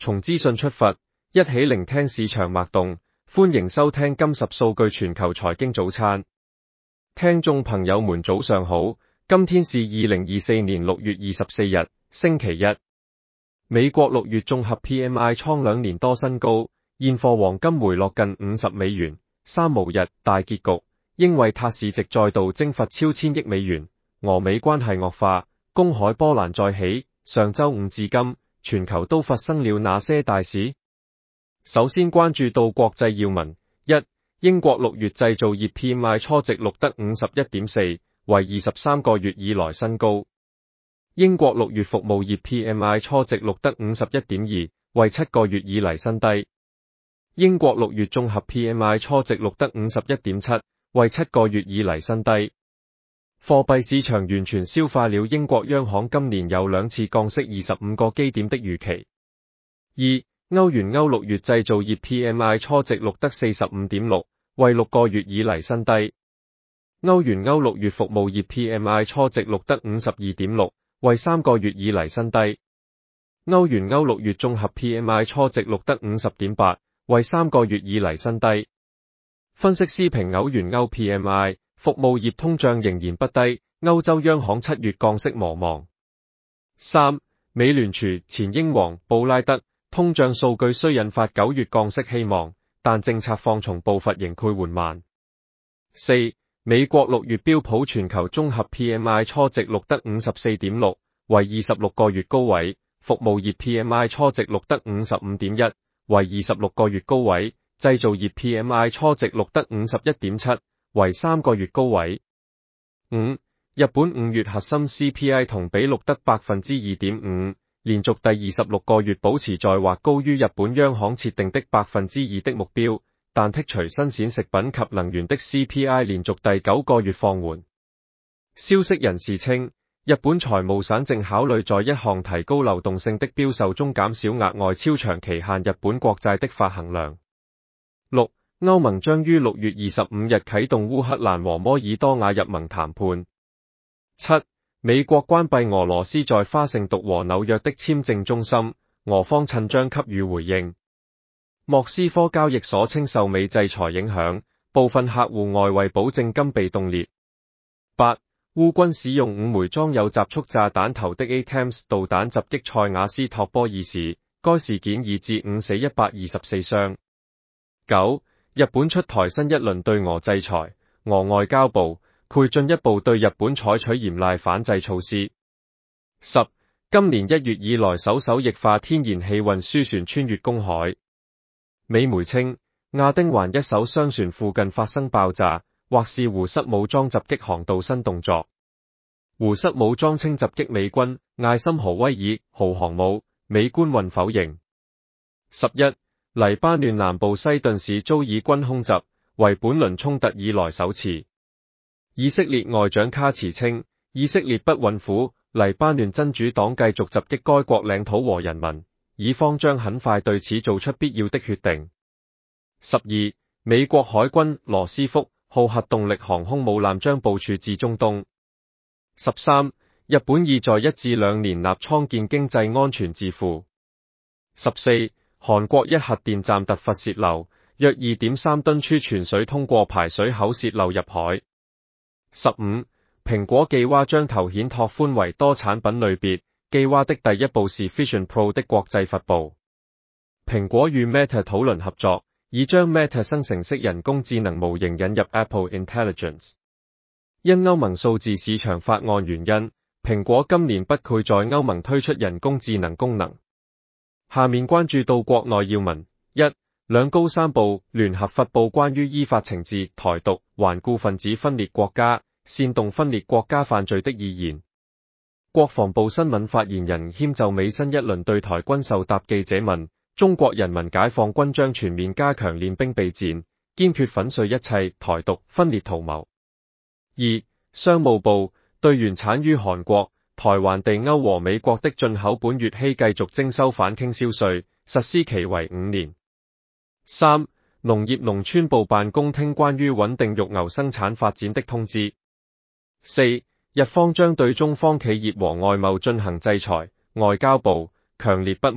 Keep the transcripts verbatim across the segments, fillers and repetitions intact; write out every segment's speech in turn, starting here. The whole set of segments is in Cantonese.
從資訊出發，一起聆聽市場脈動。歡迎收聽今十數據全球財經早餐。聽眾朋友們早上好，今天是二零二四年六月二十四日，星期一。美國六月綜合 P M I 創兩年多新高，現貨黃金回落近五十美元。三無日大結局，英偉達市值再度蒸發超千億美元，俄美關係惡化，公海波瀾再起。上周五至今，全球都發生了哪些大事？首先關注到國際要聞：一、英國六月製造業 P M I 初值錄得 五十一點四，為二十三個月以來新高。英國六月服務業 P M I 初值錄得 五十一點二，為七個月以嚟新低。英國六月綜合 P M I 初值錄得 五十一點七，為七個月以嚟新低。貨幣市場完全消化了英國央行今年有兩次降息二十五個基點的預期。二、歐元歐六月製造業 P M I 初值錄得 四十五點六，為六個月以嚟新低。歐元歐六月服務業 P M I 初值錄得 五十二點六，為三個月以嚟新低。歐元歐六月綜合 P M I 初值錄得 五十點八，為三個月以嚟新低。分析師評歐元歐 P M I， 服務業通脹仍然不低，歐洲央行七月降息無望。三、美聯儲前英王布拉德，通脹數據雖引發九月降息希望，但政策放鬆步伐仍倍緩慢。四、美國六月標普全球綜合 P M I 初值錄得 五十四點六，為二十六個月高位，服務業 P M I 初值錄得 五十五點一，為二十六個月高位，製造業 P M I 初值錄得 五十一點七，為三個月高位。五、日本五月核心 C P I 同比錄得 百分之二點五，連續第二十六個月保持在或高於日本央行設定的 百分之二 的目標，但剔除新鮮食品及能源的 C P I 連續第九個月放緩。消息人士稱，日本財務省正考慮在一項提高流動性的標售中減少額外超長期限日本國債的發行量。六、歐盟將於六月二十五日啟動烏克蘭和摩爾多瓦入盟談判。七、美國關閉俄羅斯在華盛頓和紐約的簽證中心，俄方趁將給予回應。莫斯科交易所稱受美制裁影響，部分客戶外匯保證金被凍結。八、烏軍使用五枚裝有集束炸彈頭的 A T A M S 導彈襲擊塞瓦斯托波爾市，該事件已致五死一百二十四傷。九、日本出台新一輪對俄制裁，俄外交部會進一步對日本採取嚴厲反制措施。十、今年一月以來首艘液化天然氣運輸船穿越公海。美媒稱，亞丁灣一艘商船附近發生爆炸，或是胡塞武裝襲擊航道新動作。胡塞武裝稱襲擊美軍艾森豪威爾號航母，美官運否認。十一、黎巴嫩南部西頓市遭以軍空襲，為本輪衝突以來首次。以色列外長卡茨稱，以色列不允許黎巴嫩真主黨繼續襲擊該國領土和人民，以方將很快對此做出必要的決定。十二、美國海軍羅斯福號核動力航空母艦將部署至中東。十三、日本意在一至兩年內創建經濟安全智庫。十四、韓國一核電站突發洩漏，約 二點三噸儲存水通過排水口洩漏入海。十五、蘋果記劃將頭顯拓寬為多產品類別，記劃的第一步是 Vision Pro 的國際發布。蘋果與 Meta 討論合作，已將 Meta 生成式人工智能模型引入 Apple Intelligence。因歐盟數字市場法案原因，蘋果今年不會在歐盟推出人工智能功能。下面關注到國內要聞：一、兩高三部聯合發布關於依法懲治台獨頑固分子分裂國家、煽動分裂國家犯罪的意見。國防部新聞發言人謙就美新一輪對台軍售答記者問：中國人民解放軍將全面加強練兵備戰，堅決粉碎一切台獨分裂圖謀。二、商務部對原產於韓國、台灣地歐和美國的進口本月起繼續徵收反傾銷稅，實施期為五年。三、農業農村部辦公廳關於穩定育牛生產發展的通知。四、日方將對中方企業和外貿進行制裁，外交部強烈不滿，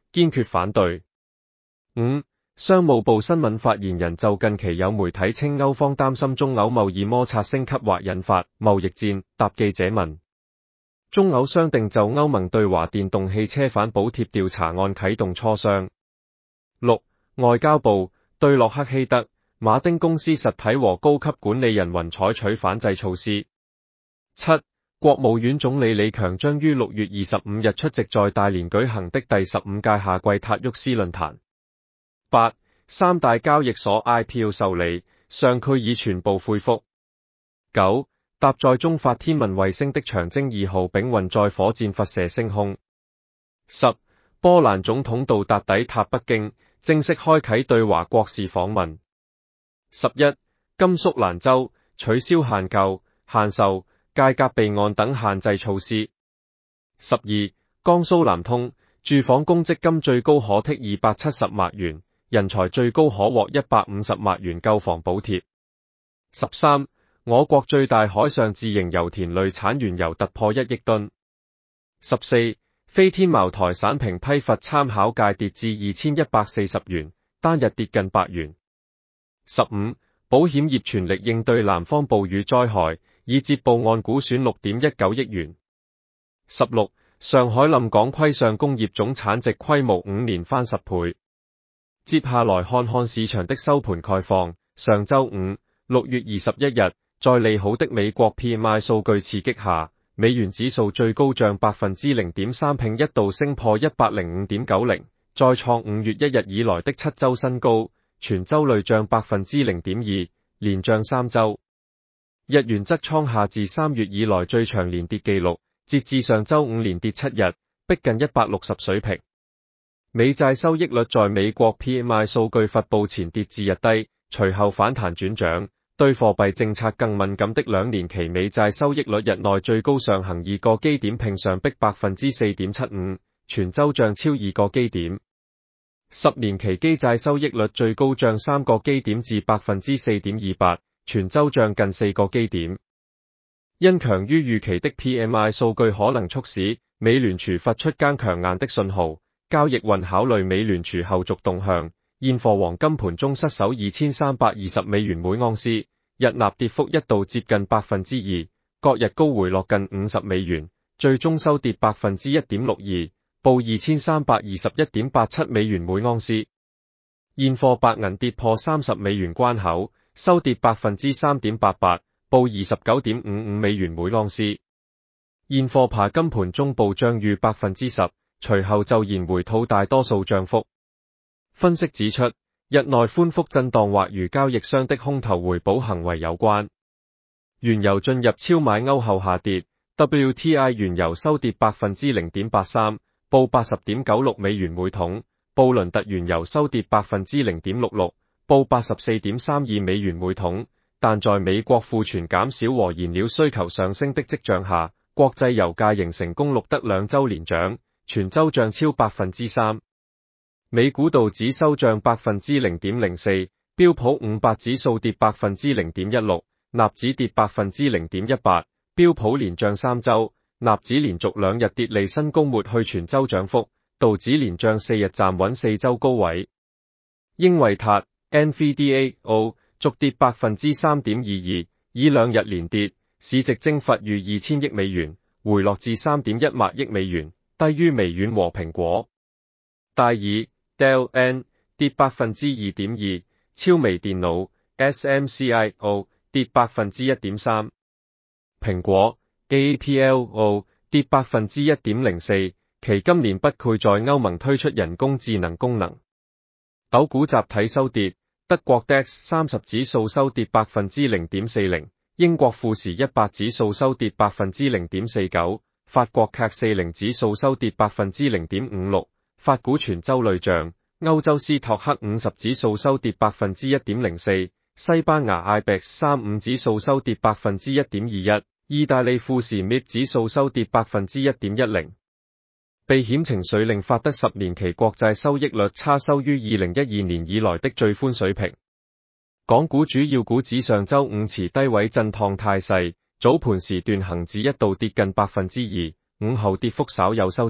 堅決反對。五、商務部新聞發言人就近期有媒體稱歐方擔心中歐貿易摩擦升級或引發貿易戰，答記者問。中歐商定就歐盟對華電動汽車反補貼調查案啟動磋商。六、外交部對洛克希德、馬丁公司實體和高級管理人云採取反制措施。七、國務院總理李強將於六月二十五日出席在大連舉行的第十五屆夏季塔沃斯論壇。八、三大交易所 I P O 受理，上區已全部恢復。九、搭載中法天文衛星的長征二號丙運載火箭發射升空。十、波蘭總統杜達抵達北京，正式開啟對華國事訪問。十一、甘肅蘭州取消限購、限售、價格備案等限制措施。十二、江蘇南通住房公積金最高可剔二百七十萬元，人才最高可獲一百五十萬元購房補貼。十三、我國最大海上自營油田類產原油突破一億噸。十四、飛天茅台省評批罰參考價跌至二千一百四十元，單日跌近百元。十五、保險業全力應對南方暴雨災害，已接報案估損六點一九億元。十六、上海臨港窺上工業總產值規模五年翻十倍。接下來看看市場的收盤概況。上周五，六月二十一日，在利好的美國 P M I 數據刺激下，美元指數最高漲百分之零點三，並一度升破一百零五點九零，再創五月一日以來的七周新高，全周累漲百分之零點二，連漲三周。日元則創下自三月以來最長連跌紀錄，截至上周五連跌七日，逼近一百六十水平。美債收益率在美國 P M I 數據發佈前跌至日低，隨後反彈轉漲。對貨幣政策更敏感的兩年期美債收益率日內最高上行二個基點，並上逼百分之四點七五，全周漲超二個基點。十年期基債收益率最高漲三個基點至百分之四點二八，全周漲近四個基點。因強於預期的 P M I 數據可能促使美聯儲發出更強硬的信號，交易雲考慮美聯儲後續動向。現貨黃金盤中失守二千三百二十美元每盎司，日納跌幅一度接近百分之二，各日高回落近五十美元，最終收跌百分之一點六二，報二千三百二十一點八七美元每盎司。現貨白銀跌破三十美元關口，收跌百分之三點八八，報二十九點五五美元每盎司。現貨鈀金盤中暴漲逾百分之十，隨後就然回吐大多數漲幅。分析指出，日內寬幅震盪或與交易商的空頭回補行為有關。原油進入超買歐後下跌 ，W T I 原油收跌百分之零點八三，報八十點九六美元每桶；布倫特原油收跌百分之零點六六，報八十四點三二美元每桶。但在美國庫存減少和燃料需求上升的跡象下，國際油價仍成功錄得兩周連漲，全周漲超百分之三。美股道指收漲百分之零點零四，標普五百指數跌百分之零點一六，納指跌百分之零點一八，標普連漲三周，納指連續兩日跌離新高抹去全周漲幅，道指連漲四日站穩四周高位。英偉達 N V D A O 續跌百分之三點二二，以兩日連跌，市值蒸發逾二千億美元，回落至三點一萬億美元，低於微軟和蘋果。戴爾Dell N 跌百分之二點二，超微電腦 S M C I O 跌百分之一點三，蘋果 A P L O 跌百分之一點零四，其今年不會在歐盟推出人工智能功能。斗股集體收跌，德國 D A X 三十指數收跌百分之零點四零，英國富時一百指數收跌百分之零點四九，法國 C A C 四十指數收跌百分之零點五六。法股全周累漲，歐洲斯托克五十指數收跌百分之一點零四，西班牙 I B E X 三十五指數收跌百分之一點二一，意大利富時 M I B 指數收跌百分之一點一零。避險情緒令法德十年期國債收益率差收於二零一二年以來的最寬水平。港股主要股指上周五持低位震盪態勢，早盤時段恒指一度跌近百分之二，午後跌幅稍有收窄。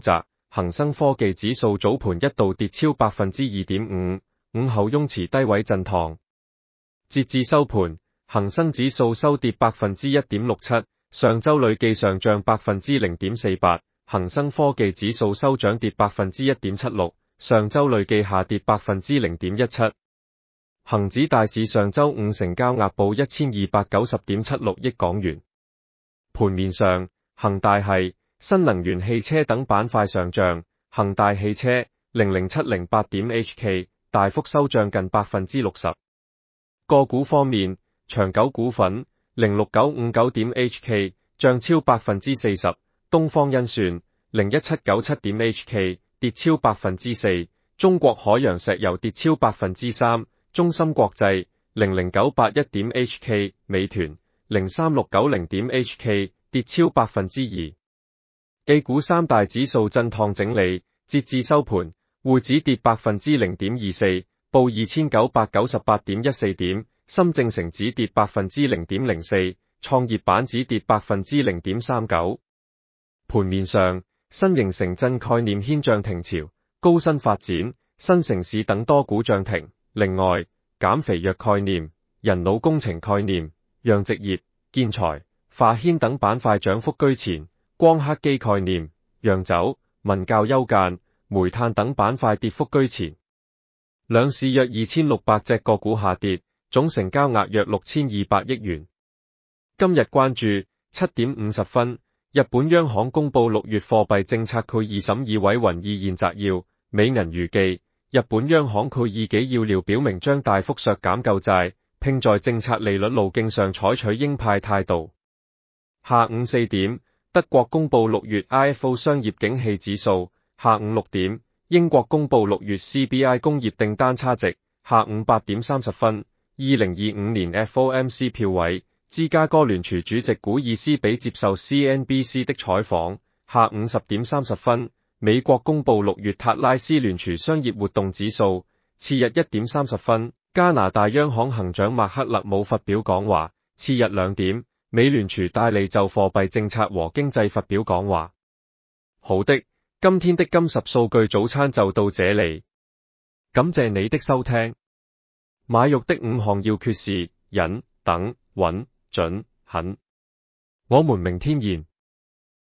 恒生科技指數早盤一度跌超百分之二點五，午後雍持低位震盪。截至收盤，恒生指數收跌百分之一點六七，上周累計上漲百分之零點四八，恒生科技指數收漲跌百分之一點七六，上周累計下跌百分之零點一七。恒指大市上周五成交額報一千二百九十點七六億港元。盤面上，恒大系、新能源汽車等板塊上漲，恒大汽車零零七零八點 H K 大幅收漲近百分之六十。個股方面，長久股份零六九五九點 H K 漲超百分之四十，東方甄選零一七九七點 H K 跌超百分之四，中國海洋石油跌超百分之三，中芯國際零零九八一點 H K 美團零三六九零點 H K 跌超百分之二。A 股三大指數震盪整理，截至收盤，滬指跌百分之零點二四，報二千九百九十八點一四點，深證成指跌百分之零點零四，創業板指跌百分之零點三九。盤面上，新型城鎮概念牽漲停潮，高新發展、新城市等多股漲停。另外，減肥藥概念、人腦工程概念、養殖業、建材、化纖等板塊漲幅居前，光刻機概念、洋酒、文教休閒、煤炭等板塊跌幅居前。兩市約二千六百隻個股下跌，總成交額約六千二百億元。今日關注七點五十分，日本央行公布六月貨幣政策決議審議委員意見摘要，美銀預計日本央行決議紀要料表明將大幅削減購債，並在政策利率路徑上採取鷹派態度。下午四點，德國公布六月 I F O 商業景氣指數，下午六點，英國公布六月 C B I 工業訂單差值，下午八點三十分，二零二五年 F O M C 票委，芝加哥聯儲主席古爾斯比接受 C N B C 的採訪，下午十點三十分，美國公布六月塔拉斯聯儲商業活動指數，次日一點三十分，加拿大央行行長麥克勒姆發表講話，次日兩點，美聯儲戴利就貨幣政策和經濟發表講話。好的，今天的金十數據早餐就到這裡，感謝你的收聽。買肉的五項要訣是忍、等、穩、準、狠。我們明天見。